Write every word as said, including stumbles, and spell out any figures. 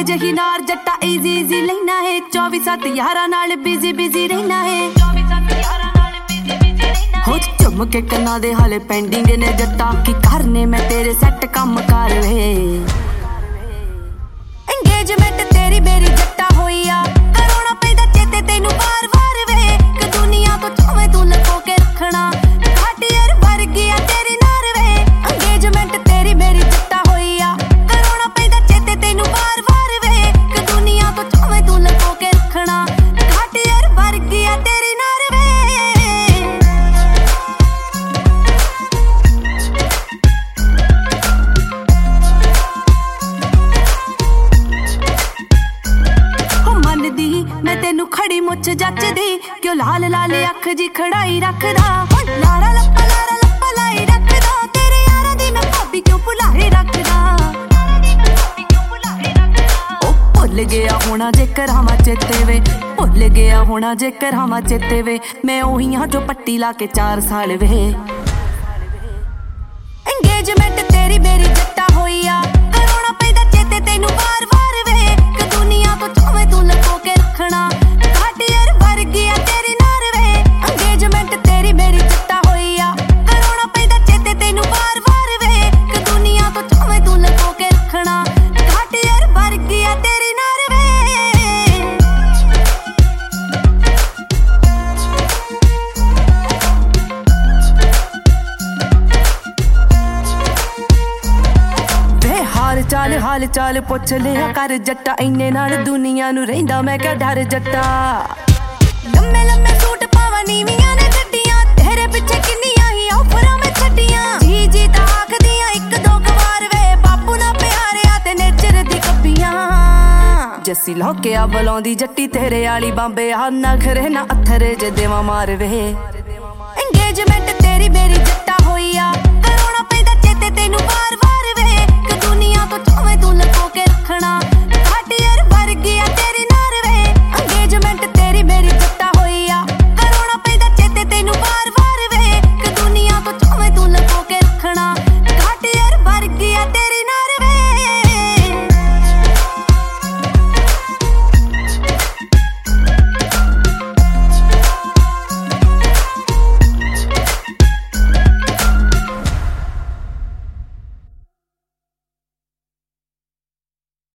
जही नार जट्टा इजी इजी लेना है चौबीस सात यारा नाल बिजी बिजी रहना है हो चुम के कन्ना दे हाले पेंडिंग ने जट्टा की करने मैं तेरे सेट कम कर वे एंगेजमेंट तेरी मेरी जट्टा होइया करोना पैदा चेते तेनू बार बार वे कि दुनिया तो चाहे तू लको के रखना घाटियर भर गया तेरी नार वे एंगेजमेंट तेरी मेरी जट्टा होइया करोना पैदा चेते तेनू बार बार वे कि दुनिया तो चाहे तू लको के रखना घाटियर भर गया तेरी नार वे मैं तेनू खड़ी मुछ जचदी क्यों लाल लाल अख जी खड़ाई रखदा लारा लप्पा लारा लप्पा लाई रखदा तेरे यारां दी मैं भाभी क्यों भुलाई रखदा ओ भुल गया होना जेकर हमा चेते वे भुल गया होना जेकर हमा चेते वे मैं ओही हां जो पट्टी ला के चार साल वे एंगेजमेंट तेरी मेरी जट्टा होइया करोना पैदा चेते तेनू बार बार वे कि दुनिया तो चाहे तू लको के रखना घाटियर भर गया तेरी नार वे एंगेजमेंट तेरी मेरी जट्टा होइया करोना पैदा चेते तेनू बार बार वे कि दुनिया तो चाहे तू लको के रखना घाटियर भर गया तेरी नार वे वे हाल चाल हाल चाल पुछ लिया कर जट्टा इन्ने नाल दुनिया नू रहिंदा मैं क्या डर जट्टा लम्मे लम्मे सूट पावा नीवियां ने गड्डियां तेरे पिछे किन्नियां ही ऑफरां में छड्डियां जी जी ता आखदियां एक दो कवार वे बापू ना प्यारिया ते नेचर दी कब्बियां जस्सी लौकिया बलौंदी जट्टी तेरे आली बांबे आ नखरे ना अथरे जे देवा मार वे एंगेजमेंट तेरी मेरी